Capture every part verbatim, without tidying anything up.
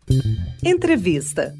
Entrevista.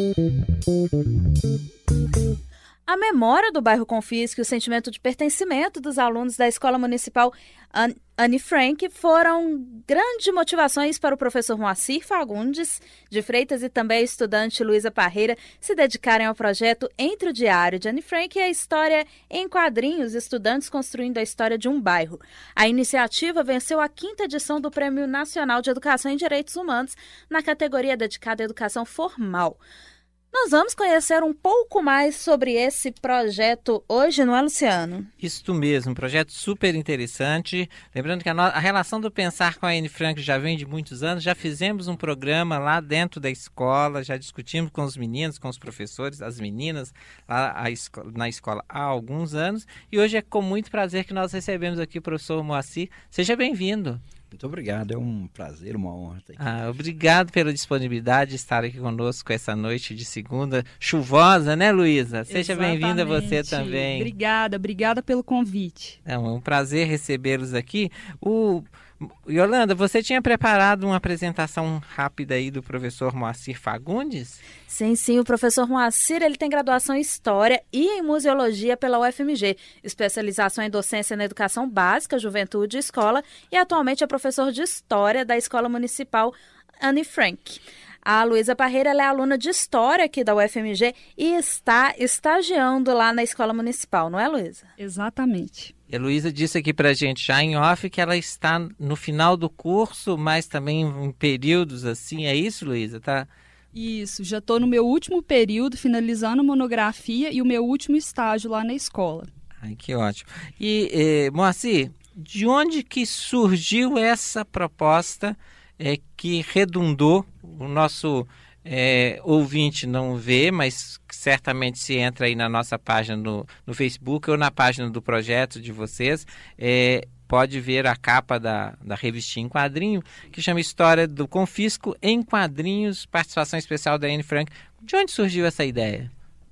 A memória do bairro Confisco e o sentimento de pertencimento dos alunos da Escola Municipal Anne Frank foram grandes motivações para o professor Moacir Fagundes de Freitas e também a estudante Luísa Parreira se dedicarem ao projeto Entre o Diário de Anne Frank e a História em Quadrinhos, estudantes construindo a história de um bairro. A iniciativa venceu a quinta edição do Prêmio Nacional de Educação e Direitos Humanos na categoria dedicada à educação formal. Nós vamos conhecer um pouco mais sobre esse projeto hoje, não é, Luciano? Isso mesmo, um projeto super interessante. Lembrando que a, no... a relação do Pensar com a Anne Frank já vem de muitos anos. Já fizemos um programa lá dentro da escola, já discutimos com os meninos, com os professores, as meninas lá a esco... na escola há alguns anos. E hoje é com muito prazer que nós recebemos aqui o professor Moacir. Seja bem-vindo. Muito obrigado, é um prazer, uma honra estar aqui. Ah, obrigado pela disponibilidade de estar aqui conosco essa noite de segunda chuvosa, né, Luísa? Seja bem-vinda você também. Obrigada, obrigada pelo convite. É um prazer recebê-los aqui. O Yolanda, você tinha preparado uma apresentação rápida aí do professor Moacir Fagundes? Sim, sim, o professor Moacir ele tem graduação em História e em Museologia pela U F M G, especialização em Docência na Educação Básica, Juventude e Escola, e atualmente é professor de História da Escola Municipal Anne Frank. A Luísa Parreira ela é aluna de História aqui da U F M G e está estagiando lá na Escola Municipal, não é, Luísa? Exatamente. E a Luísa disse aqui pra gente já em off que ela está no final do curso, mas também em períodos assim, é isso, Luísa? Tá? Isso, já estou no meu último período, finalizando a monografia e o meu último estágio lá na escola. Ai, que ótimo. E, eh, Moacir, de onde que surgiu essa proposta é, que redundou, o nosso é, ouvinte não vê, mas certamente se entra aí na nossa página no, no Facebook ou na página do projeto de vocês, é, pode ver a capa da, da revistinha em quadrinho, que chama História do Confisco em Quadrinhos, participação especial da Anne Frank. De onde surgiu essa ideia?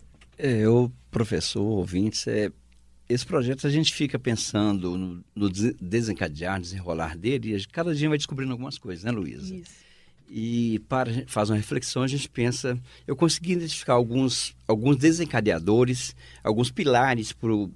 É, eu, professor, ouvintes, é, esse projeto a gente fica pensando no, no desencadear, desenrolar dele, e cada dia vai descobrindo algumas coisas, né, Luísa? Isso. E para fazer uma reflexão, a gente pensa... Eu consegui identificar alguns, alguns desencadeadores, alguns pilares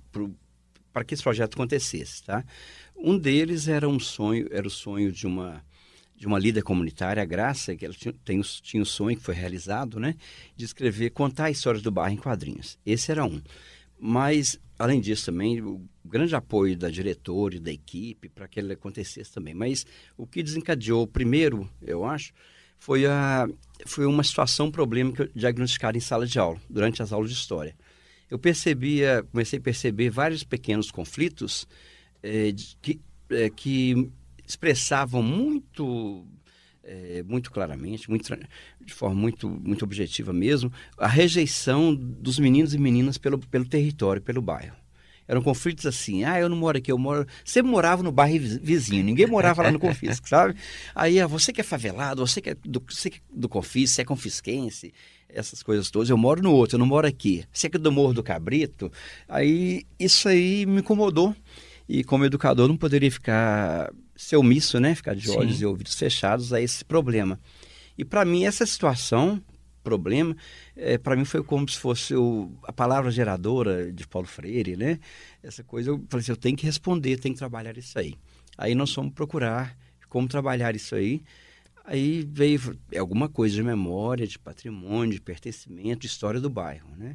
para que esse projeto acontecesse, tá? Um deles era um sonho, era o sonho de uma, de uma líder comunitária, a Graça, que ela tinha, tem, tinha o sonho que foi realizado, né? De escrever, contar a história do bairro em quadrinhos. Esse era um. Mas, além disso também, o grande apoio da diretora e da equipe para que ele acontecesse também. Mas o que desencadeou primeiro, eu acho, foi, a, foi uma situação, um problema que eu diagnosticado em sala de aula, durante as aulas de história. Eu percebia, comecei a perceber vários pequenos conflitos é, de, que, é, que expressavam muito... É, muito claramente, muito, de forma muito, muito objetiva mesmo, a rejeição dos meninos e meninas pelo, pelo território, pelo bairro. Eram conflitos assim, ah, eu não moro aqui, eu moro... Sempre morava no bairro vizinho, ninguém morava lá no Confisco, sabe? Aí, ah, você que é favelado, você que é do, você que é do Confisco, você é confisquense, essas coisas todas, eu moro no outro, eu não moro aqui. Você que é do Morro do Cabrito, aí isso aí me incomodou. E como educador não poderia ficar... ser omisso, né? Ficar de olhos Sim. e ouvidos fechados a esse problema. E para mim, essa situação, problema, é, para mim foi como se fosse o, a palavra geradora de Paulo Freire, né? Essa coisa, eu falei assim, eu tenho que responder, tenho que trabalhar isso aí. Aí nós fomos procurar como trabalhar isso aí. Aí veio alguma coisa de memória, de patrimônio, de pertencimento, de história do bairro, né?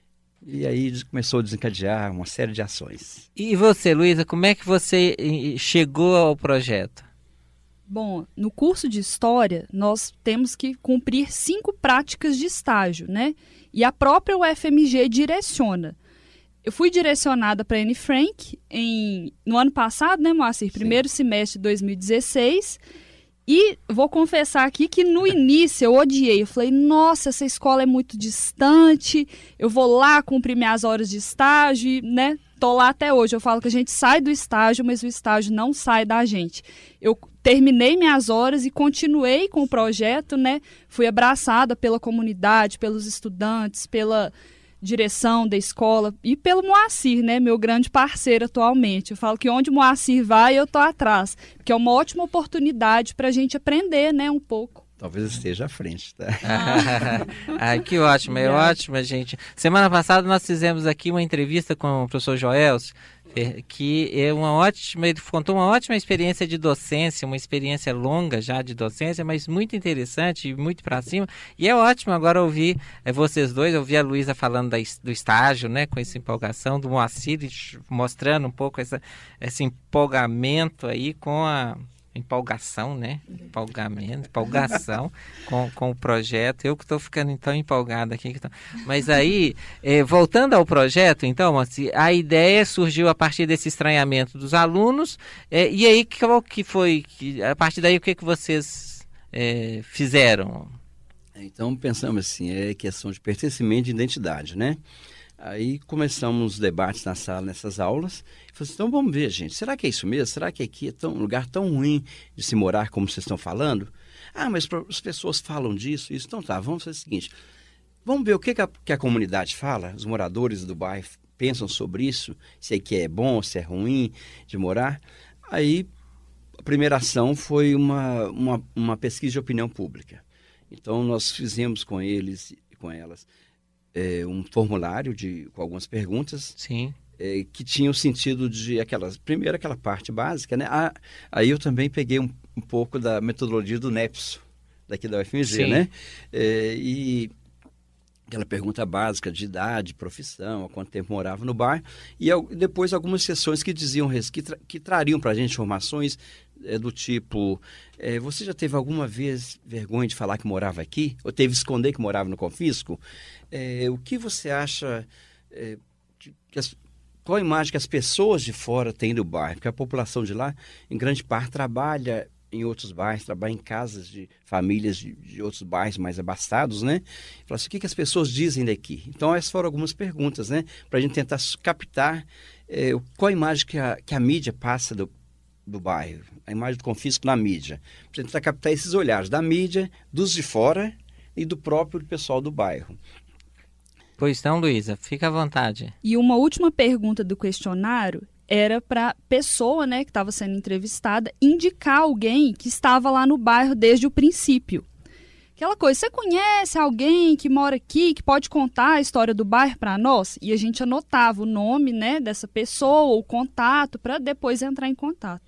E aí começou a desencadear uma série de ações. E você, Luísa, como é que você chegou ao projeto? Bom, no curso de História, nós temos que cumprir cinco práticas de estágio, né? E a própria U F M G direciona. Eu fui direcionada para a Anne Frank em, no ano passado, né, Moacir? Primeiro Sim. semestre de dois mil e dezesseis. E vou confessar aqui que no início eu odiei. Eu falei, nossa, essa escola é muito distante, eu vou lá cumprir minhas horas de estágio, né? Tô lá até hoje. Eu falo que a gente sai do estágio, mas o estágio não sai da gente. Eu terminei minhas horas e continuei com o projeto, né? Fui abraçada pela comunidade, pelos estudantes, pela direção da escola e pelo Moacir, né, meu grande parceiro atualmente. Eu falo que onde o Moacir vai, eu tô atrás, porque é uma ótima oportunidade para a gente aprender, né, um pouco. Talvez esteja à frente, tá? Ah, que ótimo, é ótimo, gente. Semana passada nós fizemos aqui uma entrevista com o professor Joelso, que é uma ótima, ele contou uma ótima experiência de docência, uma experiência longa já de docência, mas muito interessante e muito para cima. E é ótimo agora ouvir é, vocês dois, ouvir a Luísa falando da, do estágio, né, com essa empolgação, do Moacir mostrando um pouco essa, esse empolgamento aí com a empolgação, né? Empolgamento, empolgação com, com o projeto. Eu que estou ficando então empolgado aqui. Tô... Mas aí, eh, voltando ao projeto, então, a ideia surgiu a partir desse estranhamento dos alunos. Eh, e aí, qual que foi? Que, a partir daí, o que, que vocês eh, fizeram? Então, pensamos assim, é questão de pertencimento de identidade, né? Aí começamos os debates na sala, nessas aulas. Falei assim, então vamos ver, gente, será que é isso mesmo? Será que aqui é tão, um lugar tão ruim de se morar como vocês estão falando? Ah, mas as pessoas falam disso, isso. Então tá, vamos fazer o seguinte, vamos ver o que, que, a, que a comunidade fala, os moradores do bairro pensam sobre isso, se aqui é bom, se é ruim de morar. Aí a primeira ação foi uma, uma, uma pesquisa de opinião pública. Então nós fizemos com eles e com elas É, um formulário de, com algumas perguntas. Sim. É, que tinha o sentido de aquelas, primeiro aquela parte básica, né? Ah, aí eu também peguei um, um pouco da metodologia do NEPSO, daqui da U F M G, Sim. né? É, e aquela pergunta básica de idade, profissão, há quanto tempo morava no bairro, e depois algumas sessões que diziam, que, tra, que trariam para a gente informações é, do tipo, é, você já teve alguma vez vergonha de falar que morava aqui? Ou teve que esconder que morava no confisco? É, o que você acha, é, que, que as, qual a imagem que as pessoas de fora têm do bairro? Porque a população de lá, em grande parte, trabalha em outros bairros, trabalha em casas de famílias de, de outros bairros mais abastados, né? Fala assim, o que, que as pessoas dizem daqui? Então, essas foram algumas perguntas, né? Para a gente tentar captar é, qual a imagem que a, que a mídia passa do, do bairro, a imagem do confisco na mídia. Para tentar captar esses olhares da mídia, dos de fora e do próprio pessoal do bairro. Pois então, Luísa, fica à vontade. E uma última pergunta do questionário era para a pessoa, né, que estava sendo entrevistada indicar alguém que estava lá no bairro desde o princípio. Aquela coisa, você conhece alguém que mora aqui, que pode contar a história do bairro para nós? E a gente anotava o nome, né, dessa pessoa, o contato, para depois entrar em contato.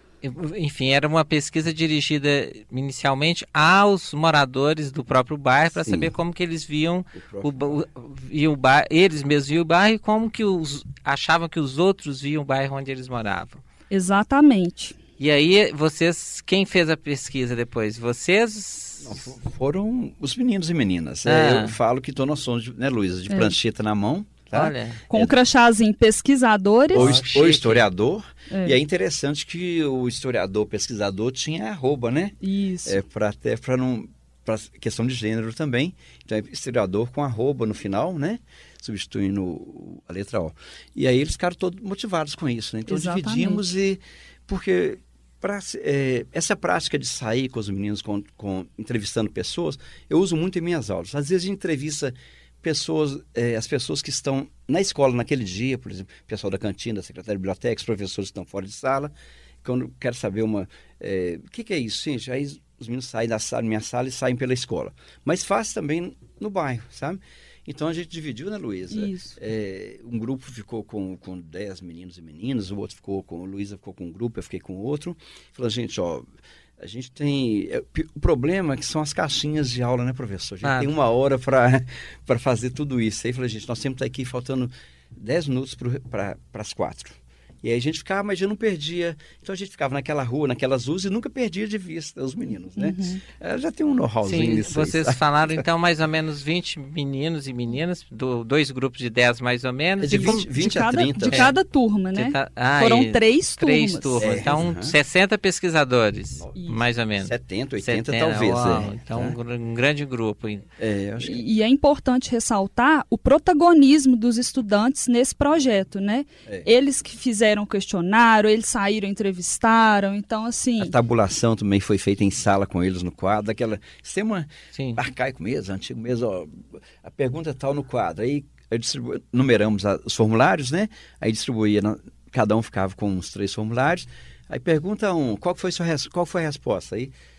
Enfim, era uma pesquisa dirigida inicialmente aos moradores do próprio bairro para saber como que eles viam o, o, o, o bairro, eles mesmos viam o bairro e como que os, achavam que os outros viam o bairro onde eles moravam. Exatamente. E aí, vocês, quem fez a pesquisa depois? Vocês? Não, foram os meninos e meninas. Ah. É, eu falo que estou nós somos, né, Luísa, de é. prancheta na mão. Tá? Olha, com é, o crachazinho pesquisadores. Ou, oh, ou historiador. É. E é interessante que o historiador, pesquisador tinha arroba, né? Isso. É, para até para não para questão de gênero também. Então é historiador com arroba no final, né? Substituindo a letra O. E aí eles ficaram todos motivados com isso, né? Então Exatamente. dividimos e porque pra, é, essa prática de sair com os meninos com, com, entrevistando pessoas, eu uso muito em minhas aulas. Às vezes a gente entrevista pessoas, eh, as pessoas que estão na escola naquele dia, por exemplo, o pessoal da cantina, da secretária de biblioteca, os professores que estão fora de sala, quando quero saber uma... Eh, o que, que é isso, gente? Aí os meninos saem da sala, minha sala, e saem pela escola. Mas faz também no bairro, sabe? Então a gente dividiu, né, Luísa? Isso. É, um grupo ficou com, com dez meninos e meninas, o outro ficou com... A Luísa ficou com um grupo, eu fiquei com outro. Falou, gente, ó... A gente tem... O problema é que são as caixinhas de aula, né, professor? A gente ah. tem uma hora para fazer tudo isso. Aí eu falei, gente, nós temos que estar aqui faltando dez minutos para as quatro. E aí a gente ficava, mas eu não perdia. Então a gente ficava naquela rua, naquelas ruas e nunca perdia de vista os meninos, né? Uhum. É, já tem um know-howzinho nisso. Vocês aí, falaram então mais ou menos vinte meninos e meninas, do, dois grupos de dez mais ou menos. É de vinte, vinte de cada, a trinta. De cada turma, né? Ca... Ah, Foram três turmas. Três turmas. É, então, uhum. sessenta pesquisadores, isso. mais ou menos. setenta, oitenta setenta, talvez. Uau, é. Então, tá? um grande grupo. É, eu acho que... E é importante ressaltar o protagonismo dos estudantes nesse projeto, né? É. Eles que fizeram o questionário, eles saíram, entrevistaram, então assim... A tabulação também foi feita em sala com eles no quadro, aquela... Sistema Sim. arcaico mesmo, antigo mesmo, ó, a pergunta é tal no quadro, aí distribu... numeramos a, os formulários, né? Aí distribuía, cada um ficava com uns três formulários, aí pergunta um, qual foi, sua res... qual foi a resposta? Aí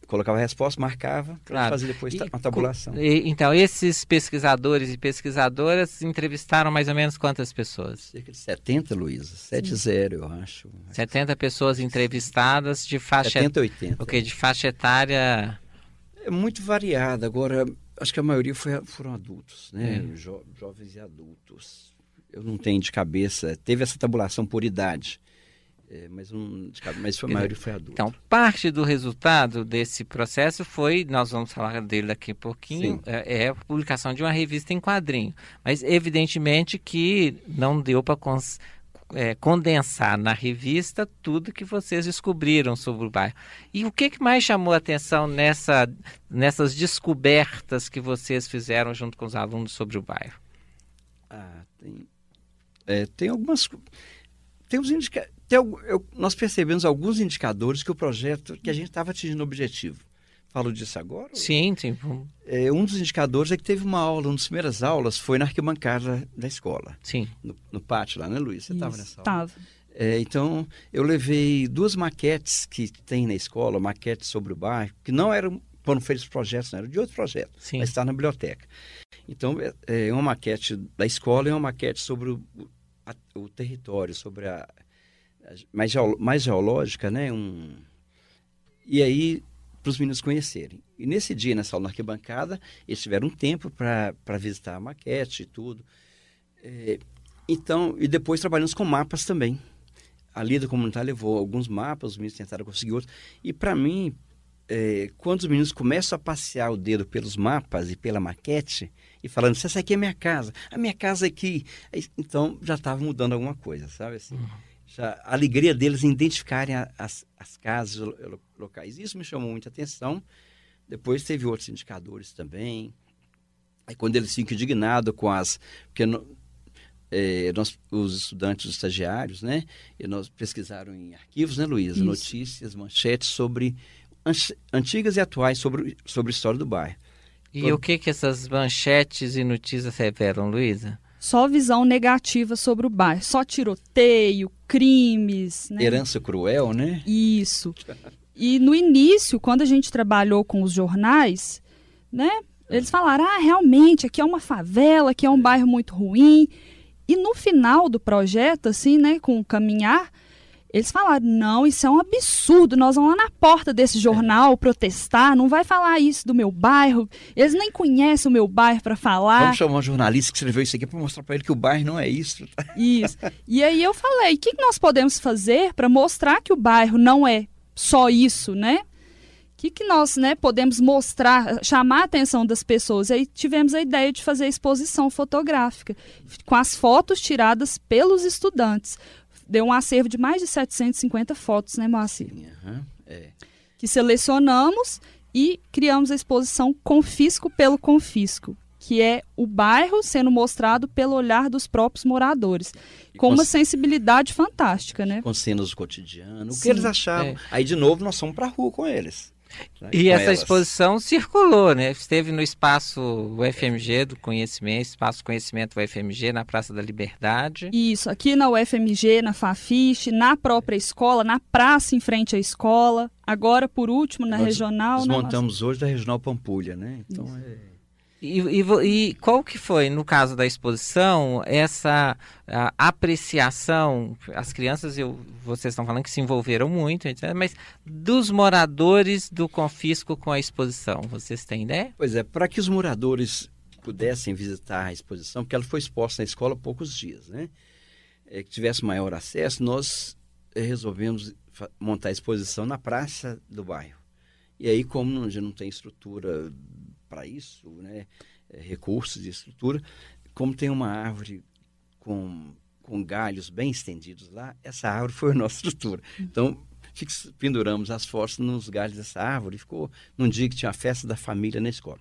colocava a resposta, marcava, Claro. fazia depois E ta- uma tabulação. E, então, esses pesquisadores e pesquisadoras entrevistaram mais ou menos quantas pessoas? Cerca de setenta, Luísa. sete zero, eu acho. setenta pessoas entrevistadas de faixa... setenta, oitenta. Ok, de faixa etária... É muito variada. Agora, acho que a maioria foi, foram adultos, né? É. Jo- jovens e adultos. Eu não tenho de cabeça. Teve essa tabulação por idade. É, mas, um, de cabeça, mas foi, a maioria foi adulto. Então, parte do resultado desse processo foi, nós vamos falar dele daqui a pouquinho, é, é a publicação de uma revista em quadrinho. Mas, evidentemente, que não deu para cons- é, condensar na revista tudo que vocês descobriram sobre o bairro. E o que, que mais chamou a atenção nessa, nessas descobertas que vocês fizeram junto com os alunos sobre o bairro? Ah, tem, é, tem algumas... Tem uns indica, tem, algu- eu- nós percebemos alguns indicadores que o projeto, que a gente estava atingindo o objetivo. Falo disso agora? Sim, sim. vamos- É, um dos indicadores é que teve uma aula, uma das primeiras aulas foi na arquibancada da escola, Sim. no, no pátio lá, né, Luiz? Você estava Isso, nessa aula? tava. É, então, eu levei duas maquetes que tem na escola, maquetes sobre o bairro, que não eram, foram feitos projetos, não, eram de outro projeto, Sim. mas está na biblioteca. Então, é, é uma maquete da escola e uma maquete sobre o, a- o território, sobre a, a mais, geo- mais geológica, né? Um, e aí, para os meninos conhecerem. E nesse dia, nessa aula na arquibancada, eles tiveram um tempo para visitar a maquete e tudo. É, então, e depois trabalhamos com mapas também. A líder comunitária levou alguns mapas, os meninos tentaram conseguir outros. E para mim, é, quando os meninos começam a passear o dedo pelos mapas e pela maquete, e falando, essa aqui é minha casa, a minha casa aqui. Aí, então, já estava mudando alguma coisa, sabe? Assim, já, a alegria deles em identificarem a, as, as casas lo- lo- locais. Isso me chamou muita atenção. Depois teve outros indicadores também. Aí quando eles ficam indignados com as... Porque no, é, nós, os estudantes, os estagiários, né? E nós pesquisaram em arquivos, né, Luísa? Isso. Notícias, manchetes sobre... anti- antigas e atuais sobre, sobre a história do bairro. E Todo- o que que essas manchetes e notícias revelam, Luísa? Só visão negativa sobre o bairro. Só tiroteio, crimes, né? Herança cruel, né? Isso. E no início, quando a gente trabalhou com os jornais, né? Eles falaram, ah, realmente, aqui é uma favela, aqui é um bairro muito ruim. E no final do projeto, assim, né, com o caminhar, eles falaram, não, isso é um absurdo, nós vamos lá na porta desse jornal protestar, não vai falar isso do meu bairro, eles nem conhecem o meu bairro para falar. Vamos chamar um jornalista que escreveu isso aqui para mostrar para ele que o bairro não é isso. Isso. E aí eu falei, o que que nós podemos fazer para mostrar que o bairro não é só isso, né? O que, que nós, né, podemos mostrar, chamar a atenção das pessoas? Aí tivemos a ideia de fazer exposição fotográfica, com as fotos tiradas pelos estudantes. Deu um acervo de mais de setecentas e cinquenta fotos, né, Moacir? Aham, é. Que selecionamos e criamos a exposição Confisco pelo Confisco, que é o bairro sendo mostrado pelo olhar dos próprios moradores, E com com uma as- sensibilidade fantástica, né? Com cenas do cotidiano, o Sim, que eles achavam. é. Aí, de novo, nós fomos para a rua com eles. né, E com essa elas. exposição circulou, né? Esteve no espaço U F M G do Conhecimento, Espaço Conhecimento U F M G, na Praça da Liberdade. Isso, aqui na U F M G, na Fafiche, na própria escola, na praça em frente à escola, agora, por último, na Nós regional. Nós né, montamos hoje da Regional Pampulha, né? Então, é... E, e vo- e qual que foi, no caso da exposição, essa a, apreciação, as crianças, eu, vocês estão falando que se envolveram muito, etcétera, mas dos moradores do Confisco com a exposição, vocês têm ideia? Pois é, para que os moradores pudessem visitar a exposição, porque ela foi exposta na escola há poucos dias, né? É, que tivesse maior acesso, nós é, resolvemos fa- montar a exposição na praça do bairro. E aí, como não- já não tem estrutura para isso, né? É, recursos de estrutura, como tem uma árvore com, com galhos bem estendidos lá, essa árvore foi a nossa estrutura. Então, fix- penduramos as fotos nos galhos dessa árvore, ficou num dia que tinha a festa da família na escola.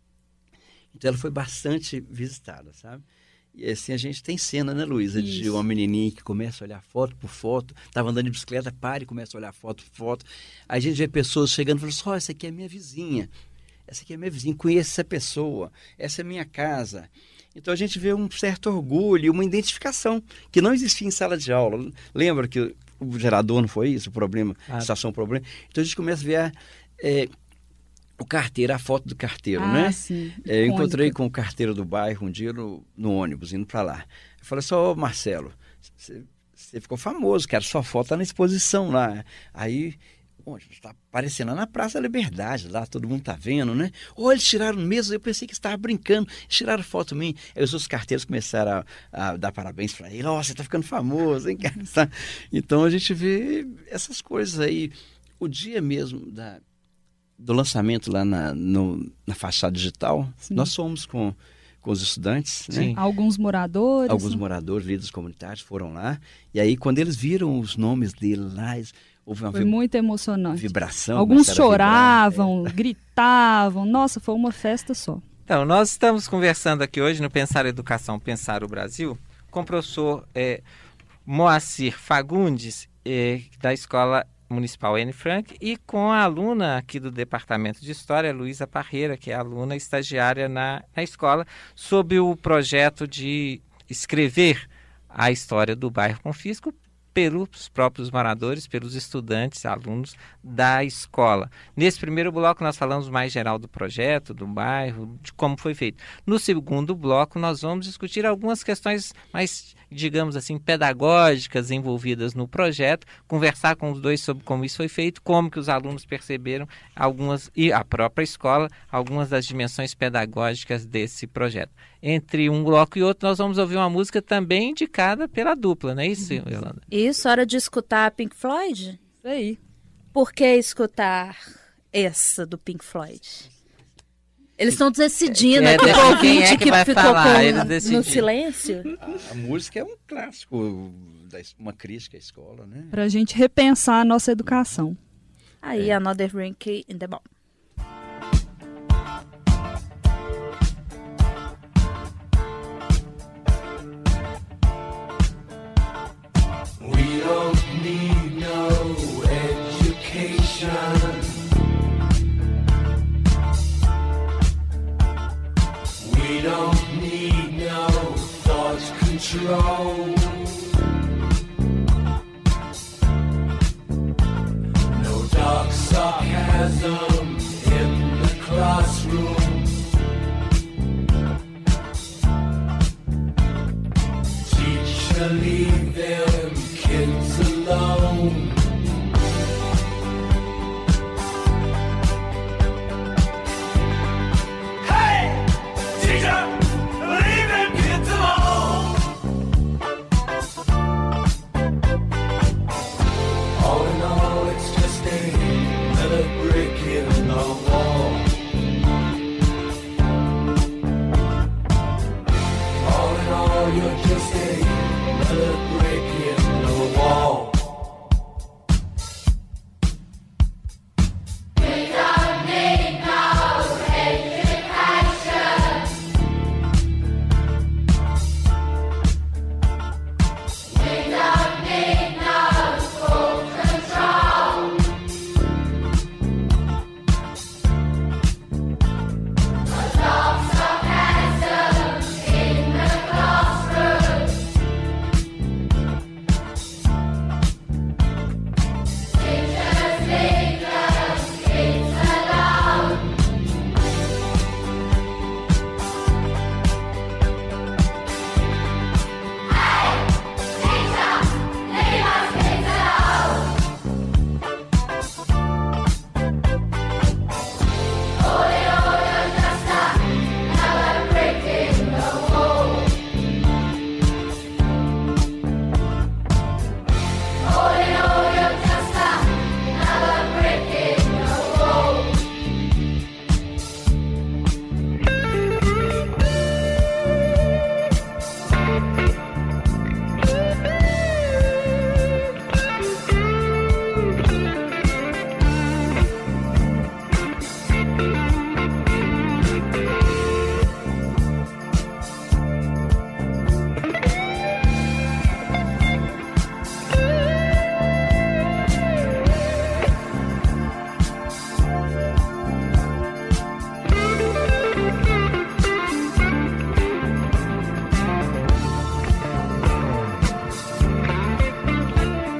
Então ela foi bastante visitada, sabe? E assim a gente tem cena, né, Luísa? De Isso. uma menininha que começa a olhar foto por foto, estava andando de bicicleta, para e começa a olhar foto por foto. Aí a gente vê pessoas chegando e falando assim, ó, essa aqui é minha vizinha, essa aqui é minha vizinha, conheço essa pessoa, essa é minha casa. Então a gente vê um certo orgulho, uma identificação, que não existia em sala de aula. Lembra que o gerador não foi isso, o problema, Ah. a estação problema? Então a gente começa a ver... é, o carteiro, a foto do carteiro, Ah, né? sim. É, eu encontrei Icônica. com o carteiro do bairro um dia no, no ônibus, indo para lá. Eu falei assim, ô Marcelo, você ficou famoso, cara, sua foto tá na exposição lá. Aí, onde? Tá aparecendo lá na Praça da Liberdade, lá todo mundo tá vendo, né? Ou eles tiraram mesmo, eu pensei que estava brincando, tiraram foto minha. Aí os outros carteiros começaram a, a dar parabéns para ele, ó, oh, você tá ficando famoso, hein, cara? Então a gente vê essas coisas aí. O dia mesmo da... do lançamento lá na, no, na fachada digital, Sim. nós fomos com, com os estudantes, né? Sim. Alguns moradores. Alguns né? moradores, líderes comunitários foram lá, e aí quando eles viram os nomes dele lá, eles- houve uma Foi vi- muito emocionante. vibração. Alguns começaram a vibrar. choravam, gritavam. Nossa, foi uma festa só. Então, nós estamos conversando aqui hoje no Pensar Educação, Pensar o Brasil, com o professor é, Moacir Fagundes, é, da Escola Municipal Anne Frank, e com a aluna aqui do Departamento de História, Luísa Parreira, que é aluna estagiária na, na escola, sobre o projeto de escrever a história do bairro Confisco pelos próprios moradores, pelos estudantes, alunos da escola. Nesse primeiro bloco nós falamos mais geral do projeto, do bairro, de como foi feito. No segundo bloco nós vamos discutir algumas questões mais, digamos assim, pedagógicas envolvidas no projeto, conversar com os dois sobre como isso foi feito, como que os alunos perceberam algumas, e a própria escola, algumas das dimensões pedagógicas desse projeto. Entre um bloco e outro nós vamos ouvir uma música também indicada pela dupla, não é isso, Yolanda? Isso, hora de escutar Pink Floyd? Isso aí. Por que escutar essa do Pink Floyd? Eles estão decidindo É, aqui deixa com o quem é ouvinte que que, vai ficou falar, com- eles decidiram. no silêncio. A, a música é um clássico, da es- uma crítica à escola, né? Pra gente repensar a nossa educação. Aí, Another Drink in the Bomb. We don't need no education. We don't need no thought control. No dark sarcasm in the classroom. Teacher, leave them kids alone. Hey, teacher, leave them kids alone. All in all, it's just another brick in the wall. All in all, you're just another brick in the wall.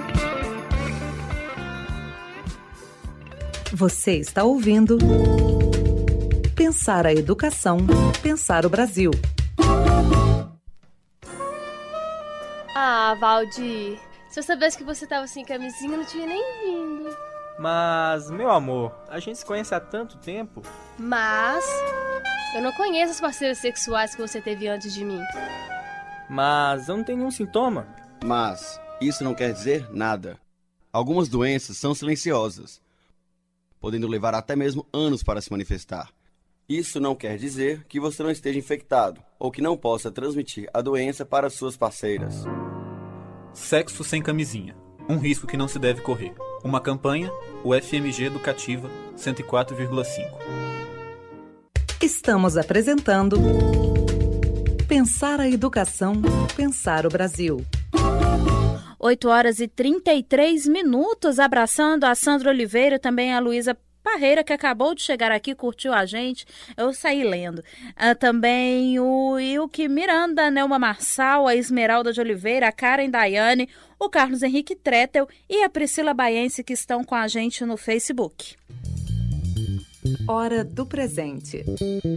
Você está ouvindo Pensar a educação, pensar o Brasil. Ah, Valdir, se eu soubesse que você tava sem camisinha, eu não tinha nem vindo. Mas, meu amor, a gente se conhece há tanto tempo. Mas eu não conheço as parceiras sexuais que você teve antes de mim. Mas eu não tenho nenhum sintoma. Mas isso não quer dizer nada. Algumas doenças são silenciosas, podendo levar até mesmo anos para se manifestar. Isso não quer dizer que você não esteja infectado ou que não possa transmitir a doença para suas parceiras. Sexo sem camisinha. Um risco que não se deve correr. Uma campanha, o F M G Educativa cento e quatro vírgula cinco. Estamos apresentando Pensar a Educação, Pensar o Brasil. oito horas e trinta e três minutos, abraçando a Sandra Oliveira e também a Luísa Parreira, que acabou de chegar aqui, curtiu a gente, eu saí lendo. Ah, também o Ilke Miranda, Nelma Marçal, a Esmeralda de Oliveira, a Karen Daiane, o Carlos Henrique Tretel e a Priscila Baiense, que estão com a gente no Facebook. Hora do presente.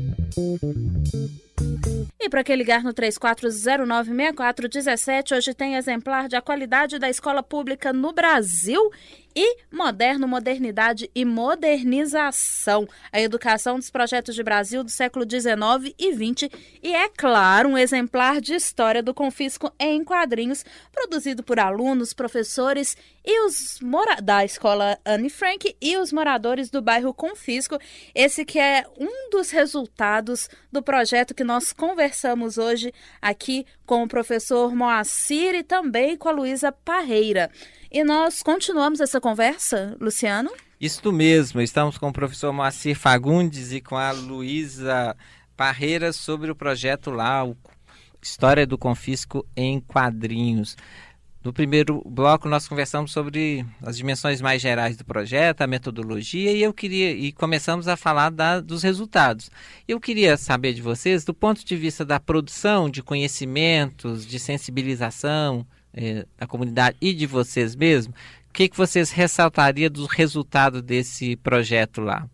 E para que ligar no três quatro zero nove, seis quatro um sete, hoje tem exemplar de A Qualidade da Escola Pública no Brasil e Moderno, Modernidade e Modernização, a educação dos projetos de Brasil do século dezenove e vinte. E, é claro, um exemplar de História do Confisco em quadrinhos, produzido por alunos, professores e os mora- da Escola Anne Frank e os moradores do bairro Confisco. Esse que é um dos resultados do projeto que nós conversamos hoje aqui com o professor Moacir e também com a Luísa Parreira. E nós continuamos essa conversa, Luciano? Isso mesmo, estamos com o professor Moacir Fagundes e com a Luísa Parreira sobre o projeto lá, o História do Confisco em Quadrinhos. No primeiro bloco nós conversamos sobre as dimensões mais gerais do projeto, a metodologia, e eu queria e começamos a falar da, dos resultados. Eu queria saber de vocês, do ponto de vista da produção de conhecimentos, de sensibilização eh, da comunidade e de vocês mesmos, o que, que vocês ressaltariam do resultado desse projeto lá?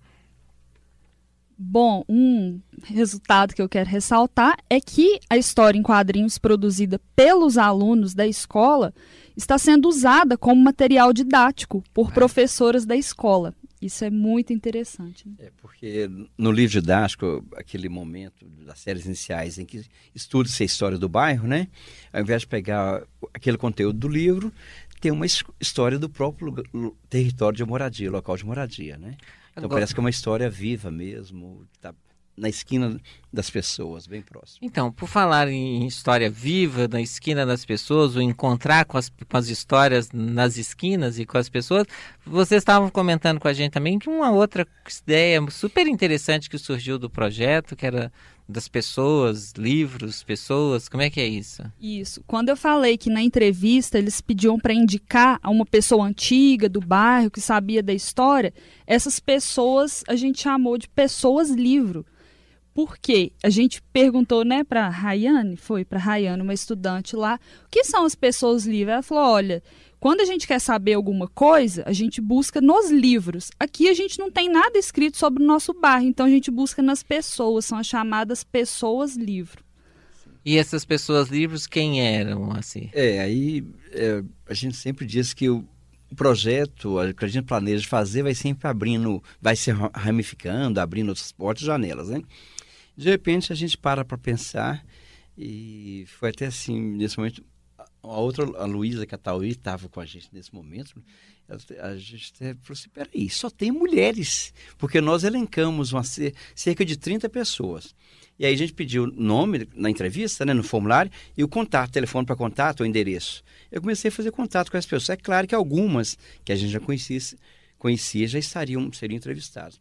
Bom, um resultado que eu quero ressaltar é que a história em quadrinhos produzida pelos alunos da escola está sendo usada como material didático por professoras da escola. Isso é muito interessante. Né? É porque no livro didático, aquele momento das séries iniciais em que estuda-se a história do bairro, né? Ao invés de pegar aquele conteúdo do livro, tem uma história do próprio território de moradia, local de moradia, né? Então Agora, parece que é uma história viva mesmo, tá na esquina das pessoas, bem próximo. Então, por falar em história viva, na esquina das pessoas, o encontrar com as, com as histórias nas esquinas e com as pessoas, vocês estavam comentando com a gente também que uma outra ideia super interessante que surgiu do projeto, que era das pessoas, livros, pessoas, como é que é isso? Isso. Quando eu falei que na entrevista eles pediam para indicar a uma pessoa antiga do bairro que sabia da história, essas pessoas a gente chamou de pessoas livro. Por quê? A gente perguntou, né, para a Rayane, foi para a Rayane, uma estudante lá, o que são as pessoas livres? Ela falou, olha, quando a gente quer saber alguma coisa, a gente busca nos livros. Aqui a gente não tem nada escrito sobre o nosso bairro, então a gente busca nas pessoas, são as chamadas pessoas livro. E essas pessoas livres, quem eram, assim? É, aí é, a gente sempre diz que o projeto, o que a gente planeja fazer, vai sempre abrindo, vai se ramificando, abrindo outras portas e janelas, né? De repente a gente para para pensar e foi até assim, nesse momento, a outra, a Luísa, que a Tauri estava com a gente nesse momento, a gente até falou assim, peraí, só tem mulheres, porque nós elencamos uma, cerca de trinta pessoas. E aí a gente pediu o nome na entrevista, né, no formulário, e o contato, telefone para contato, o endereço. Eu comecei a fazer contato com as pessoas. É claro que algumas que a gente já conhecia, conhecia já estariam, seriam entrevistadas.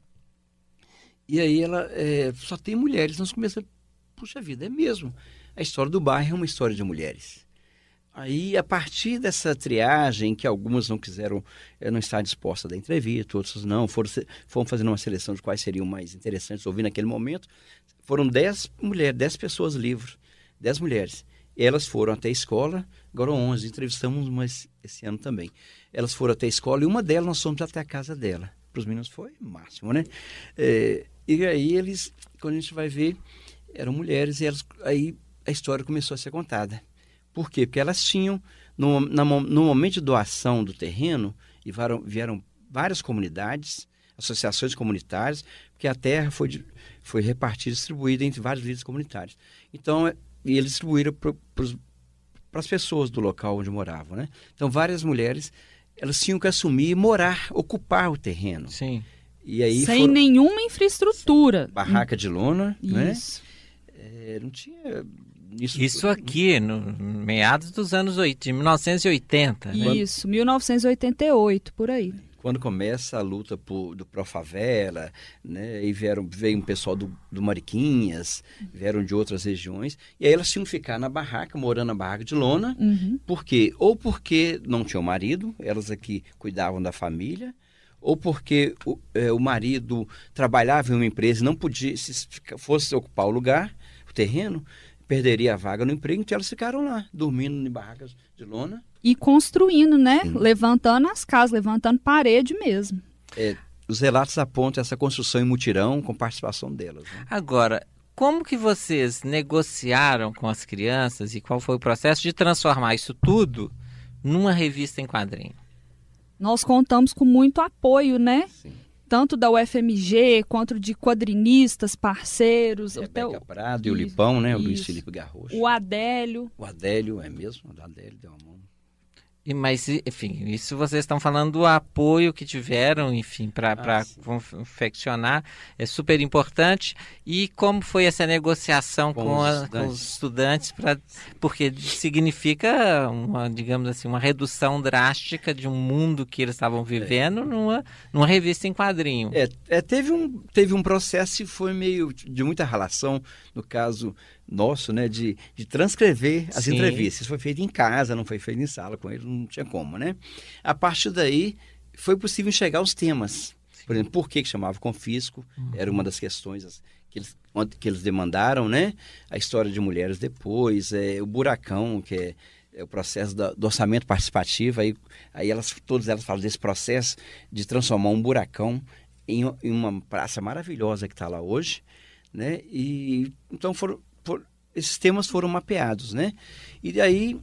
E aí ela, é, só tem mulheres. Nós começamos, puxa vida, é mesmo. A história do bairro é uma história de mulheres. Aí, a partir dessa triagem, que algumas não quiseram, não estar dispostas a dar entrevista, outros não, foram, foram fazendo uma seleção de quais seriam mais interessantes ouvir naquele momento, foram dez mulheres, dez pessoas livres, dez mulheres. Elas foram até a escola, agora onze, entrevistamos umas esse ano também. Elas foram até a escola e uma delas nós fomos até a casa dela. Para os meninos foi o máximo, né? É, E aí eles, quando a gente vai ver, eram mulheres e elas, aí a história começou a ser contada. Por quê? Porque elas tinham, no, na, no momento de doação do terreno, e vieram, vieram várias comunidades, associações comunitárias, porque a terra foi, foi repartida, distribuída entre vários líderes comunitários. Então, e eles distribuíram para as pessoas do local onde moravam, né? Então, várias mulheres, elas tinham que assumir e morar, ocupar o terreno. Sim. E aí Sem foram... nenhuma infraestrutura. Barraca de lona, Isso. né? É, não tinha... Isso, Isso aqui, no meados dos anos oitenta, de mil novecentos e oitenta. Né? Isso, mil novecentos e oitenta e oito, por aí. Quando começa a luta por, do Pró-Favela, né, e vieram, veio um pessoal do, do Mariquinhas, vieram de outras regiões, e aí elas tinham que ficar na barraca, morando na barraca de lona, Uhum. por quê? Ou porque não tinham marido, elas aqui cuidavam da família, ou porque o, é, o marido trabalhava em uma empresa e não podia, se fosse ocupar o lugar, o terreno, perderia a vaga no emprego, então elas ficaram lá, dormindo em barracas de lona. E construindo, né? Sim. Levantando as casas, levantando parede mesmo. É, os relatos apontam essa construção em mutirão com participação delas. Né? Agora, como que vocês negociaram com as crianças e qual foi o processo de transformar isso tudo numa revista em quadrinho? Nós contamos com muito apoio, né? Sim. Tanto da U F M G, quanto de quadrinistas, parceiros. Rebeca até o... Prado e o Lipão, né? O Isso. Luiz Felipe Garrocho. O Adélio. O Adélio, é mesmo? O Adélio deu uma mão. E, mas, enfim, isso vocês estão falando do apoio que tiveram, enfim, para Ah, confeccionar, é super importante. E como foi essa negociação com, Com os a- estudantes. com os estudantes, pra, porque significa, uma, digamos assim, uma redução drástica de um mundo que eles estavam vivendo numa, numa revista em quadrinho. É, é, teve, um, teve um processo e foi meio de muita relação, no caso nosso, né, de, de transcrever as Sim. entrevistas. Foi feito em casa, não foi feito em sala com ele, não tinha como, né? A partir daí, foi possível enxergar os temas. Por exemplo, por que que chamava confisco? Uhum. Era uma das questões que eles, que eles demandaram, né? A história de mulheres depois, é, o buracão, que é, é o processo da, do orçamento participativo. Aí, aí elas, todas elas falam desse processo de transformar um buracão em, em uma praça maravilhosa que está lá hoje, né? E então foram, foram, esses temas foram mapeados, né? E daí,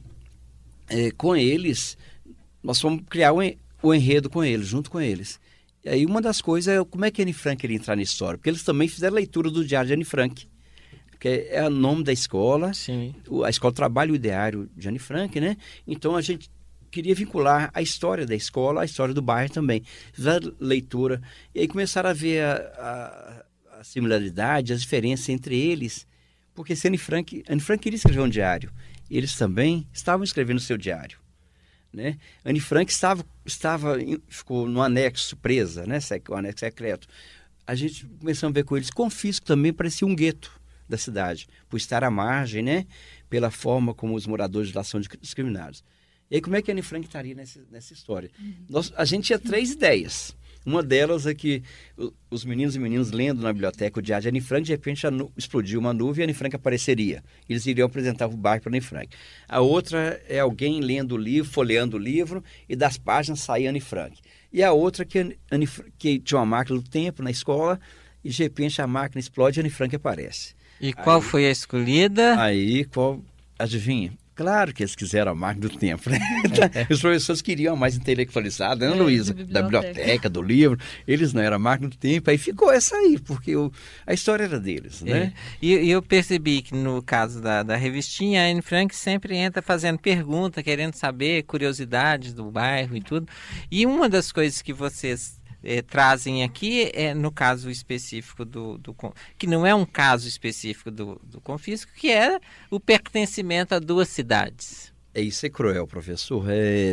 é, com eles, nós fomos criar o en, o enredo com eles, junto com eles. E aí uma das coisas é como é que a Anne Frank iria entrar na história, porque eles também fizeram leitura do Diário de Anne Frank, que é o nome da escola. Sim. A escola trabalha o ideário de Anne Frank, né? Então a gente queria vincular a história da escola à história do bairro também. Fizeram leitura e aí começaram a ver a, a, a similaridade, as diferenças entre eles, porque se Anne Frank, Anne Frank queria escrever um diário, e eles também estavam escrevendo o seu diário, né? Anne Frank estava, estava ficou no anexo presa, né? O anexo secreto. A gente começou a ver com eles. Confisco também parecia um gueto da cidade, por estar à margem, né? Pela forma como os moradores de lá são discriminados. E aí como é que a Anne Frank estaria nessa, nessa história? Uhum. Nós, a gente tinha três ideias. Uma delas é que os meninos e meninas lendo na biblioteca o diário de Anne Frank, de repente explodiu uma nuvem e a Anne Frank apareceria. Eles iriam apresentar o bairro para a Anne Frank. A outra é alguém lendo o livro, folheando o livro, e das páginas saía Anne Frank. E a outra que, Anne, que tinha uma máquina do tempo na escola, e de repente a máquina explode e a Anne Frank aparece. E qual aí, foi a escolhida? Aí, qual... Adivinha? Claro que eles quiseram a máquina do tempo, né? Os professores queriam a mais intelectualizada, né, é, Luísa? Da biblioteca, do livro. Eles não eram a máquina do tempo. Aí ficou essa aí, porque o, a história era deles, né? É. E, e eu percebi que no caso da, da revistinha, a Anne Frank sempre entra fazendo pergunta, querendo saber curiosidades do bairro e tudo. E uma das coisas que vocês É, trazem aqui, é, no caso específico do, do... que não é um caso específico do, do confisco, que é o pertencimento a duas cidades. É, isso é cruel, professor. É,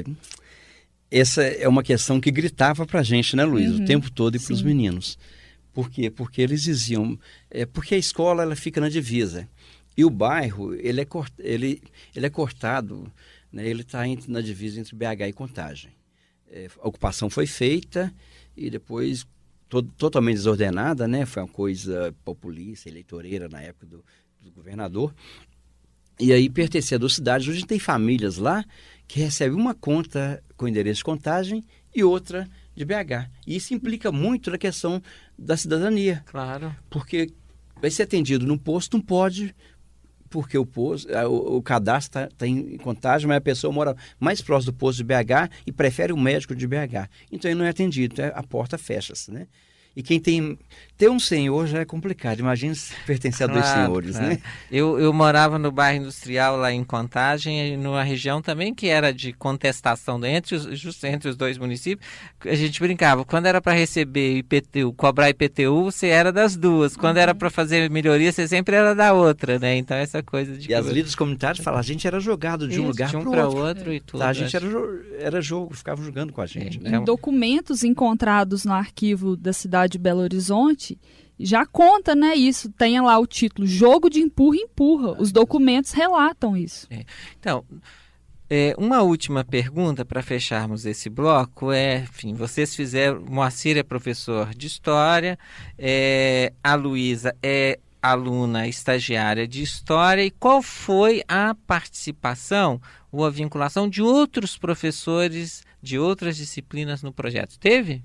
essa é uma questão que gritava pra gente, né, Luiz? Uhum, o tempo todo e para os meninos. Por quê? Porque eles diziam... É, porque a escola ela fica na divisa. E o bairro, ele é, cort, ele, ele é cortado, né, ele está na divisa entre B H e Contagem. É, a ocupação foi feita... E depois, to, totalmente desordenada, né? Foi uma coisa populista, eleitoreira na época do, do governador. E aí pertencia a duas cidades. Hoje tem famílias lá que recebem uma conta com endereço de Contagem e outra de B H. E isso implica muito na questão da cidadania. Claro. Porque vai ser atendido num posto, não pode, porque o, posto, o, o cadastro está tá em contagem, mas a pessoa mora mais próximo do posto de B H e prefere o médico de B H. Então ele não é atendido, então a porta fecha-se, né? E quem tem... Ter um senhor já é complicado. Imagina se pertencer a dois Claro, senhores, claro. né? Eu, eu morava no bairro industrial lá em Contagem, numa região também que era de contestação entre os, justo entre os dois municípios. A gente brincava, quando era para receber I P T U, cobrar I P T U, você era das duas. Quando uhum. era para fazer melhoria, você sempre era da outra, né? Então essa coisa de... E as líderes comunitárias falam, a gente era jogado de Isso, um lugar de um para outro, outro. E tudo. Tá, a gente era, era jogo, ficava jogando com a gente. É, né? Em documentos encontrados no arquivo da cidade de Belo Horizonte, já conta, né, isso, tem lá o título Jogo de Empurra-Empurra, os documentos relatam isso. É. Então, é, uma última pergunta para fecharmos esse bloco é, enfim, vocês fizeram, Moacir é professor de História, é, a Luísa é aluna estagiária de História, e qual foi a participação ou a vinculação de outros professores de outras disciplinas no projeto? Teve?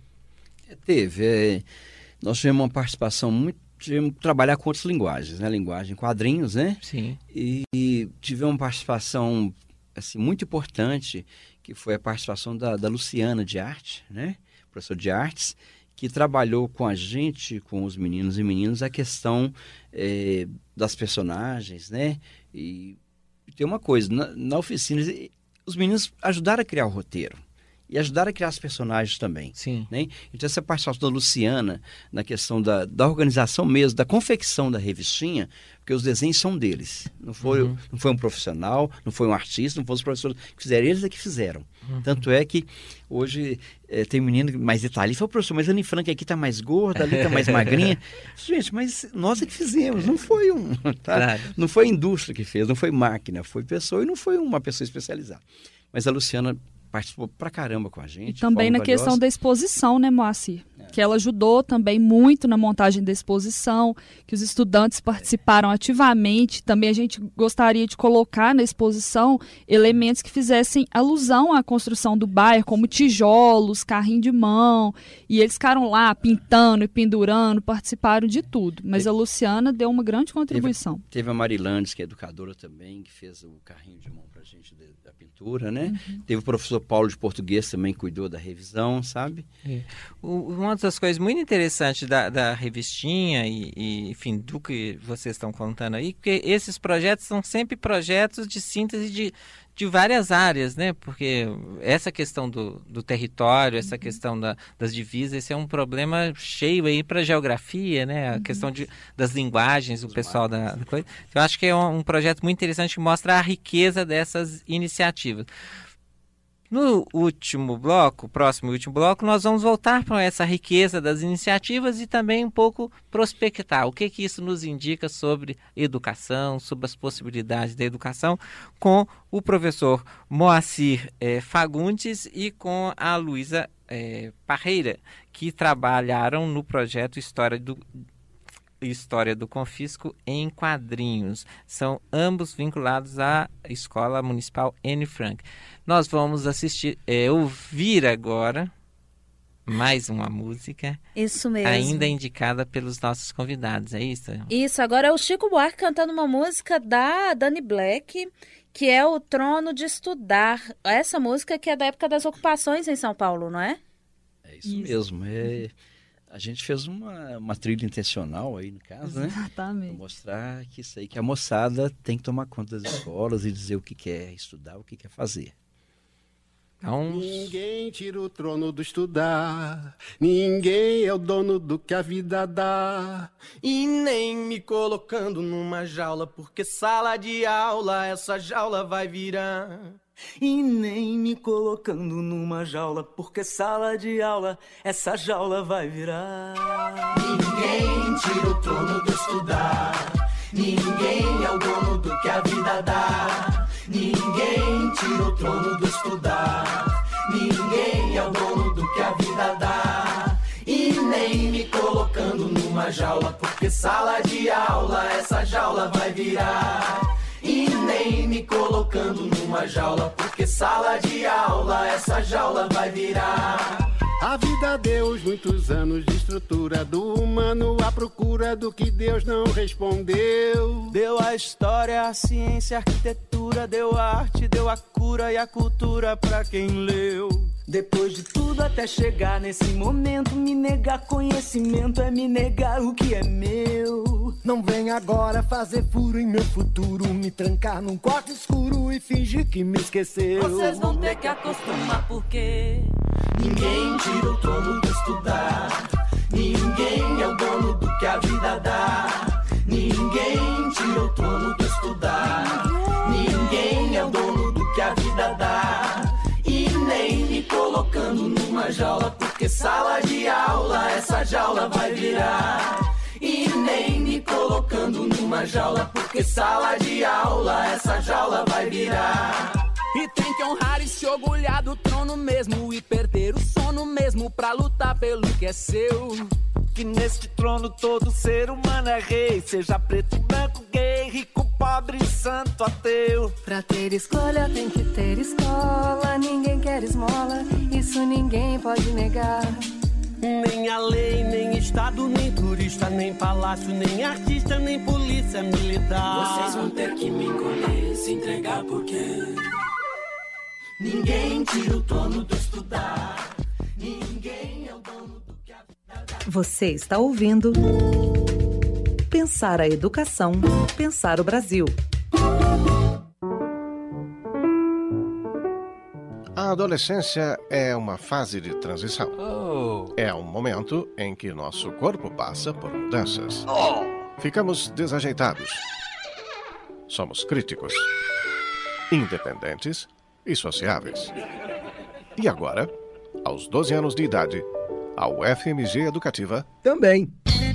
Teve, é... Nós tivemos uma participação muito... Tivemos que trabalhar com outras linguagens, né? Linguagem, quadrinhos, né? Sim. E, e tivemos uma participação assim, muito importante, que foi a participação da, da Luciana de Arte, né? Professora de Artes, que trabalhou com a gente, com os meninos e meninas, a questão é, das personagens, né? E, e tem uma coisa, na, na oficina, os meninos ajudaram a criar o roteiro. E ajudaram a criar os personagens também. Sim. Né? Então, essa participação da Luciana, na questão da, da organização mesmo, da confecção da revistinha, porque os desenhos são deles. Não foi, uhum. não foi um profissional, não foi um artista, não foram os professores que fizeram, eles é que fizeram. Uhum. Tanto é que hoje é, tem um menino mais detalhista, fala, professor, mas a Anne Frank aqui está mais gorda, ali está mais magrinha. Gente, mas nós é que fizemos, não foi um... Tá? Claro. Não foi a indústria que fez, não foi máquina, foi pessoa e não foi uma pessoa especializada. Mas a Luciana participou pra caramba com a gente. E também na valiosa. Questão da exposição, né, Moacir? É. Que ela ajudou também muito na montagem da exposição, que os estudantes participaram é. ativamente. Também a gente gostaria de colocar na exposição elementos que fizessem alusão à construção do bairro, como tijolos, carrinho de mão. E eles ficaram lá pintando e pendurando, participaram de tudo. Mas teve, a Luciana deu uma grande contribuição. Teve, teve a Marilandes, que é educadora também, que fez o carrinho de mão pra gente da pintura, né? Uhum. Teve o professor Paulo de português também, cuidou da revisão, sabe? É. O, uma das coisas muito interessantes da, da revistinha e, e, enfim, do que vocês estão contando aí, porque esses projetos são sempre projetos de síntese de, de várias áreas, né? Porque essa questão do, do território, essa uhum. questão da, das divisas, esse é um problema cheio aí para a geografia, né? A uhum. questão de, das linguagens, o Os pessoal da, da coisa. Eu acho que é um, um projeto muito interessante que mostra a riqueza dessas iniciativas. No último bloco, próximo e último bloco, nós vamos voltar para essa riqueza das iniciativas e também um pouco prospectar o que, que isso nos indica sobre educação, sobre as possibilidades da educação, com o professor Moacir eh, Fagundes e com a Luísa eh, Parreira, que trabalharam no projeto História do História do Confisco em Quadrinhos. São ambos vinculados à Escola Municipal Anne Frank. Nós vamos assistir, é, ouvir agora mais uma música. Isso mesmo. Ainda indicada pelos nossos convidados, é isso? Isso, agora é o Chico Buarque cantando uma música da Dani Black, que é O Trono de Estudar. Essa música que é da época das ocupações em São Paulo, não é? É isso, isso. mesmo, é... A gente fez uma, uma trilha intencional aí, no caso, né? Exatamente. Para mostrar que isso aí, que a moçada tem que tomar conta das escolas e dizer o que quer estudar, o que quer fazer. Então... Ninguém tira o trono do estudar, ninguém é o dono do que a vida dá. E nem me colocando numa jaula, porque sala de aula essa jaula vai virar. E nem me colocando numa jaula, porque sala de aula essa jaula vai virar. Ninguém tira o trono do estudar, ninguém é o dono do que a vida dá. Ninguém tira o trono do estudar, ninguém é o dono do que a vida dá. E nem me colocando numa jaula, porque sala de aula essa jaula vai virar. E nem me colocando numa jaula, porque sala de aula essa jaula vai virar. A vida deu muitos anos de estrutura do humano à procura do que Deus não respondeu. Deu a história, a ciência, a arquitetura, deu a arte, deu a cura e a cultura pra quem leu. Depois de tudo até chegar nesse momento, me negar conhecimento é me negar o que é meu. Não vem agora fazer furo em meu futuro, me trancar num quarto escuro e fingir que me esqueceu. Vocês vão ter que acostumar porque ninguém tira o trono do estudar. Ninguém é o dono do que a vida dá. Ninguém tira o trono do estudar. Ninguém é o dono do que a vida dá. E nem me colocando numa jaula, porque sala de aula essa jaula vai virar. E nem me colocando numa jaula, porque sala de aula essa jaula vai virar. E tem que honrar e se orgulhar do trono mesmo, e perder o sono mesmo pra lutar pelo que é seu. Que neste trono todo ser humano é rei, seja preto, branco, gay, rico, pobre, santo, ateu. Pra ter escolha tem que ter escola, ninguém quer esmola, isso ninguém pode negar. Nem a lei, nem estado, nem turista, nem palácio, nem artista, nem polícia militar. Vocês vão ter que me encolher, se entregar porque ninguém tira o trono do estudar. Ninguém é o dono do que a vida dá. Você está ouvindo Pensar a Educação, Pensar o Brasil. A adolescência é uma fase de transição. Oh. É um momento em que nosso corpo passa por mudanças. Oh. Ficamos desajeitados. Somos críticos, independentes e sociáveis. E agora, aos doze anos de idade, a U F M G Educativa também.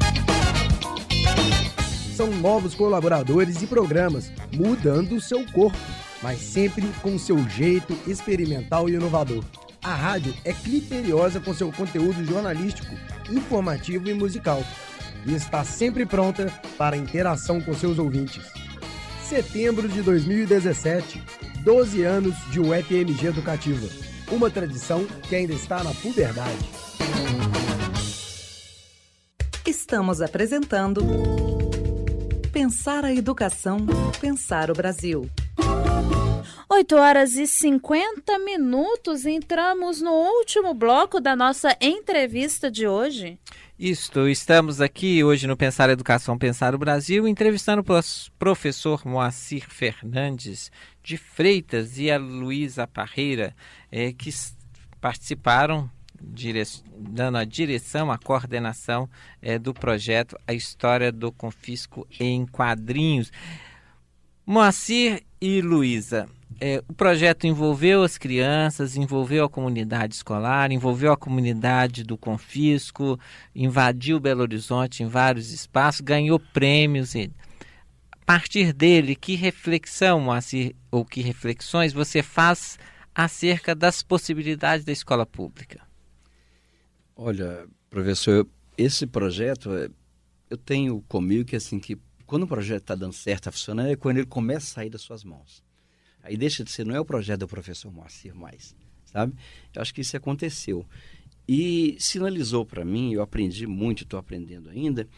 São novos colaboradores e programas, mudando o seu corpo, mas sempre com seu jeito experimental e inovador. A rádio é criteriosa com seu conteúdo jornalístico, informativo e musical, e está sempre pronta para a interação com seus ouvintes. Setembro de dois mil e dezessete, doze anos de U F M G Educativa, uma tradição que ainda está na puberdade. Estamos apresentando Pensar a Educação, Pensar o Brasil. oito horas e cinquenta minutos, entramos no último bloco da nossa entrevista de hoje. Isto, estamos aqui hoje no Pensar a Educação, Pensar o Brasil, entrevistando o professor Moacir Fernandes de Freitas e a Luísa Parreira, é, que participaram dire... dando a direção, a coordenação é, do projeto A História do Confisco em Quadrinhos. Moacir e Luísa, é, o projeto envolveu as crianças, envolveu a comunidade escolar, envolveu a comunidade do Confisco, invadiu Belo Horizonte em vários espaços, ganhou prêmios. E, a partir dele, que reflexão, Moacir, ou que reflexões você faz acerca das possibilidades da escola pública? Olha, professor, esse projeto, eu tenho comigo que assim, que quando o projeto está dando certo, está funcionando, é quando ele começa a sair das suas mãos. Aí deixa de ser, não é o projeto do professor Moacir mais, sabe? Eu acho que isso aconteceu. E sinalizou para mim, eu aprendi muito, estou aprendendo ainda,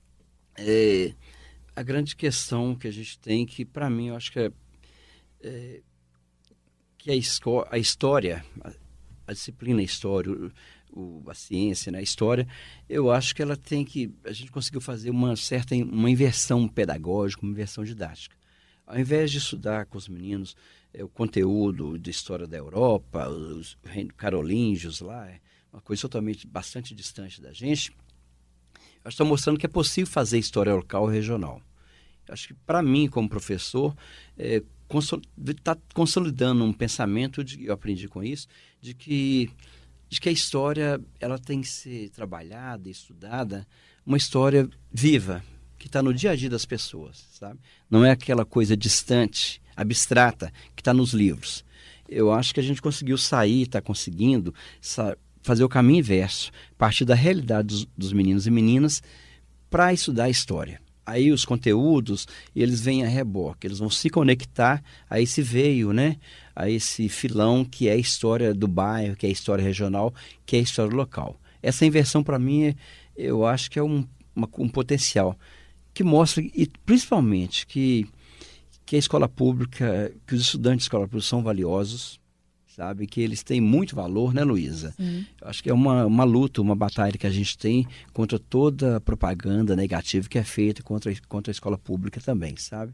é, a grande questão que a gente tem, que para mim eu acho que é, é que a, esco- a história, a, a disciplina história, o, o, a ciência, né, a história, eu acho que ela tem que, a gente conseguiu fazer uma certa, uma inversão pedagógica, uma inversão didática. Ao invés de estudar com os meninos é, o conteúdo de história da Europa, os carolíngios lá, é uma coisa totalmente, bastante distante da gente, eu estou mostrando que é possível fazer história local e regional. Eu acho que, para mim, como professor, é, está consolidando um pensamento, de, eu aprendi com isso, de que, de que a história ela tem que ser trabalhada, estudada, uma história viva, que está no dia a dia das pessoas, sabe? Não é aquela coisa distante, abstrata, que está nos livros. Eu acho que a gente conseguiu sair, está conseguindo sa- fazer o caminho inverso, partir da realidade dos, dos meninos e meninas para estudar a história. aí os conteúdos, eles vêm a reboque, eles vão se conectar a esse veio, né? A esse filão que é a história do bairro, que é a história regional, que é a história local. Essa inversão, para mim, eu acho que é um, uma, um potencial que mostra, e principalmente, que, que a escola pública, que os estudantes de escola pública são valiosos, sabe? Que eles têm muito valor, né, Luísa? Sim. Eu acho que é uma, uma luta, uma batalha que a gente tem contra toda a propaganda negativa que é feita contra, contra a escola pública também, sabe?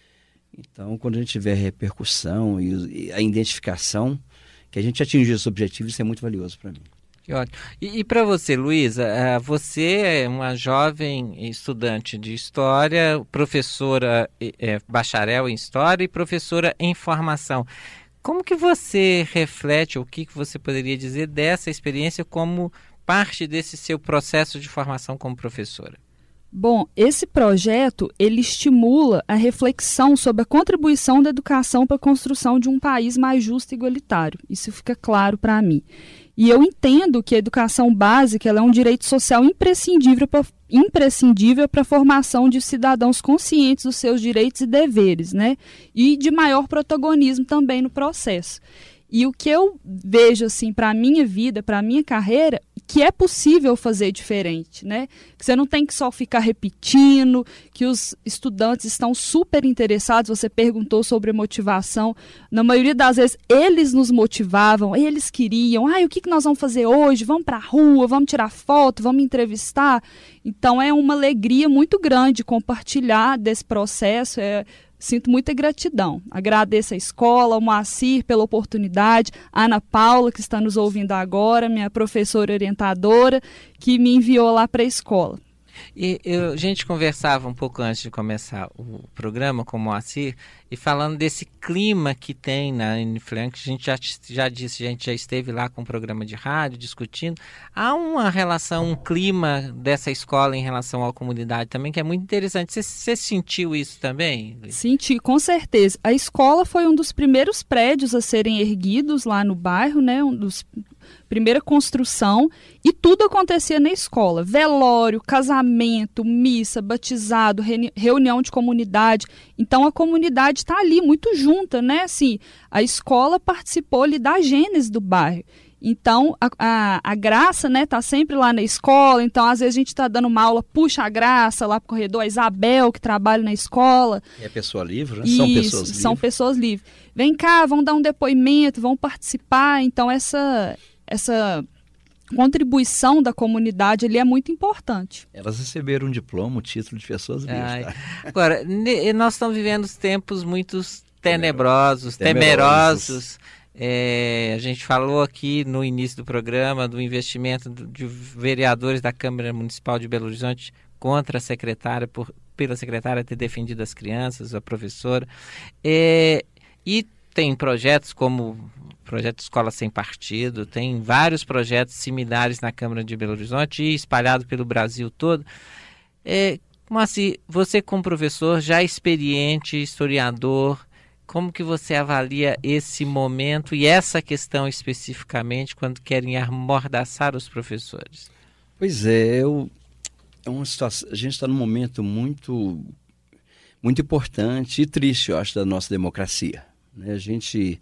Então, quando a gente tiver a repercussão e, e a identificação, que a gente atingir esse objetivo, isso é muito valioso para mim. Que ótimo. E, e para você, Luísa, você é uma jovem estudante de História, professora, é, bacharel em História e professora em Formação. Como que você reflete, ou o que, que você poderia dizer dessa experiência como parte desse seu processo de formação como professora? Bom, esse projeto, ele estimula a reflexão sobre a contribuição da educação para a construção de um país mais justo e igualitário. Isso fica claro para mim. E eu entendo que a educação básica ela é um direito social imprescindível para imprescindível para a formação de cidadãos conscientes dos seus direitos e deveres, né? E de maior protagonismo também no processo. E o que eu vejo assim para a minha vida, para a minha carreira, que é possível fazer diferente, né? Que você não tem que só ficar repetindo, que os estudantes estão super interessados. Você perguntou sobre motivação. Na maioria das vezes, eles nos motivavam, eles queriam. Ah, o que, que nós vamos fazer hoje? Vamos para a rua, vamos tirar foto, vamos entrevistar. Então, é uma alegria muito grande compartilhar desse processo. É... Sinto muita gratidão. Agradeço a escola, ao Moacir pela oportunidade, a Ana Paula, que está nos ouvindo agora, minha professora orientadora, que me enviou lá para a escola. E eu, a gente conversava um pouco antes de começar o programa com o Moacir, e falando desse clima que tem na Anne Frank, a gente já, já disse, a gente já esteve lá com um programa de rádio discutindo, há uma relação, um clima dessa escola em relação à comunidade também, que é muito interessante. Você, você sentiu isso também? Senti, com certeza. A escola foi um dos primeiros prédios a serem erguidos lá no bairro, né? Um dos primeira construção, e tudo acontecia na escola. Velório, casamento, missa, batizado, reuni- reunião de comunidade. Então a comunidade está ali muito junta, né? Assim, a escola participou ali da gênese do bairro. Então, a, a, a Graça, né, tá sempre lá na escola. Então, às vezes a gente está dando uma aula, puxa a Graça lá pro corredor, a Isabel, que trabalha na escola. E é pessoa livre, né? Isso, são pessoas livres. São pessoas livres. Vem cá, vão dar um depoimento, vão participar. Então, essa... essa contribuição da comunidade ali é muito importante. Elas receberam um diploma, um título de pessoas vivas. Tá? Agora, nós estamos vivendo tempos muito tenebrosos, temerosos. temerosos. É, a gente falou aqui no início do programa do investimento de vereadores da Câmara Municipal de Belo Horizonte contra a secretária, por, pela secretária ter defendido as crianças, a professora. É, e tem projetos como projeto Escola Sem Partido, tem vários projetos similares na Câmara de Belo Horizonte e espalhado pelo Brasil todo. É, como assim, você como professor já experiente, historiador, como que você avalia esse momento e essa questão especificamente quando querem amordaçar os professores? Pois é, eu, é uma situação, a gente está num momento muito, muito importante e triste, eu acho, da nossa democracia. Né? A gente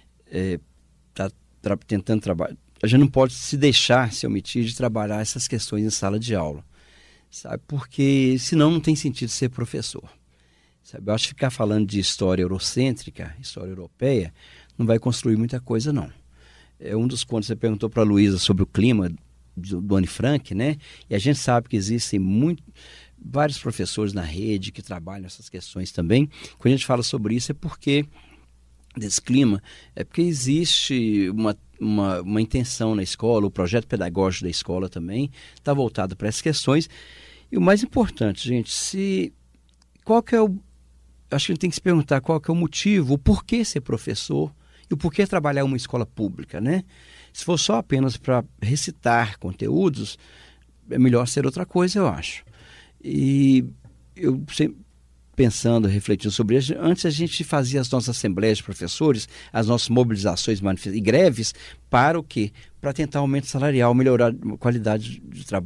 está é, tra- tentando trabalhar, a gente não pode se deixar, se omitir de trabalhar essas questões em sala de aula, sabe? Porque senão não tem sentido ser professor. Sabe? Eu acho que ficar falando de história eurocêntrica, história europeia, não vai construir muita coisa, não. É um dos pontos, você perguntou para a Luísa sobre o clima do, do Anne Frank, né? E a gente sabe que existem muito, vários professores na rede que trabalham essas questões também. Quando a gente fala sobre isso é porque, desse clima, é porque existe uma, uma, uma intenção na escola, o projeto pedagógico da escola também está voltado para essas questões. E o mais importante, gente, se qual que é o acho que a gente tem que se perguntar qual que é o motivo, o porquê ser professor e o porquê trabalhar em uma escola pública, né? Se for só apenas para recitar conteúdos, é melhor ser outra coisa, eu acho. E eu sempre pensando, refletindo sobre isso, antes a gente fazia as nossas assembleias de professores, as nossas mobilizações e greves, para o quê? Para tentar aumento salarial, melhorar a qualidade de trabalho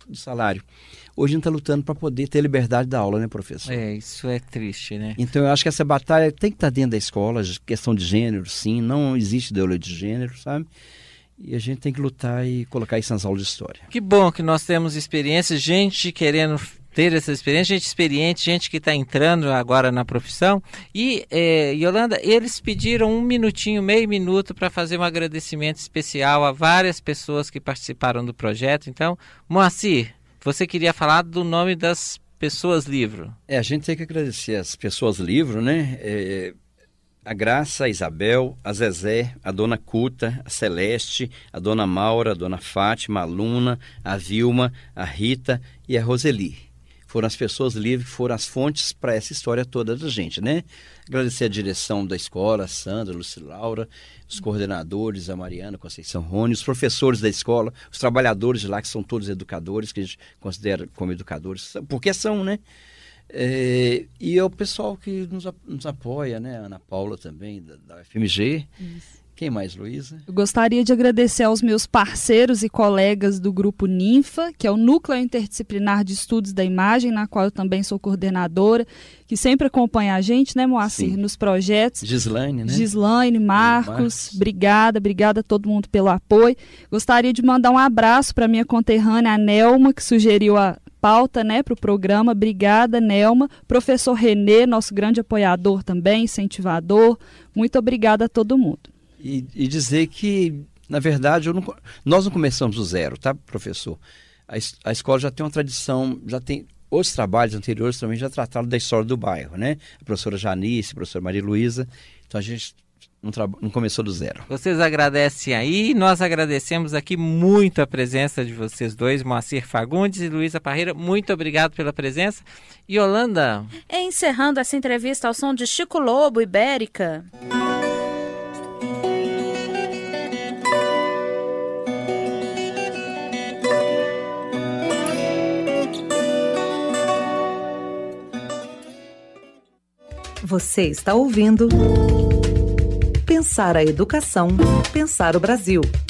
do salário. Hoje a gente está lutando para poder ter liberdade da aula, né, professor? É, isso é triste, né? Então eu acho que essa batalha tem que estar dentro da escola, questão de gênero, sim, não existe ideologia de gênero, sabe? E a gente tem que lutar e colocar isso nas aulas de história. Que bom que nós temos experiência, gente querendo ter essa experiência, gente experiente, gente que está entrando agora na profissão. E, é, Yolanda, eles pediram um minutinho, meio minuto, para fazer um agradecimento especial a várias pessoas que participaram do projeto. Então, Moacir, você queria falar do nome das pessoas livro? É, a gente tem que agradecer as pessoas livro, né? É, a Graça, a Isabel, a Zezé, a Dona Cuta, a Celeste, a Dona Maura, a Dona Fátima, a Luna, a Vilma, a Rita e a Roseli. Foram as pessoas livres que foram as fontes para essa história toda da gente, né? Agradecer a direção da escola, a Sandra, a Luci Laura, os coordenadores, a Mariana, a Conceição Rony, os professores da escola, os trabalhadores de lá, que são todos educadores, que a gente considera como educadores, porque são, né? É, e é o pessoal que nos, nos apoia, né? A Ana Paula também, da, da U F M G. Isso. Quem mais, Luísa? Eu gostaria de agradecer aos meus parceiros e colegas do Grupo Ninfa, que é o Núcleo Interdisciplinar de Estudos da Imagem, na qual eu também sou coordenadora, que sempre acompanha a gente, né, Moacir, Sim. nos projetos. Gislaine, né? Gislaine, Marcos, Marcos, obrigada, obrigada a todo mundo pelo apoio. Gostaria de mandar um abraço para minha conterrânea, a Nelma, que sugeriu a pauta, né, para o programa. Obrigada, Nelma. Professor Renê, nosso grande apoiador também, incentivador. Muito obrigada a todo mundo. E, e dizer que, na verdade, eu não, nós não começamos do zero, tá, professor? A, a escola já tem uma tradição, já tem outros trabalhos anteriores também já trataram da história do bairro, né? A professora Janice, a professora Maria Luísa. Então a gente não, não começou do zero. Vocês agradecem aí, nós agradecemos aqui muito a presença de vocês dois, Moacir Fagundes e Luísa Parreira. Muito obrigado pela presença. E Yolanda? Encerrando essa entrevista ao som de Chico Lobo, Ibérica. Você está ouvindo Pensar a Educação, Pensar o Brasil.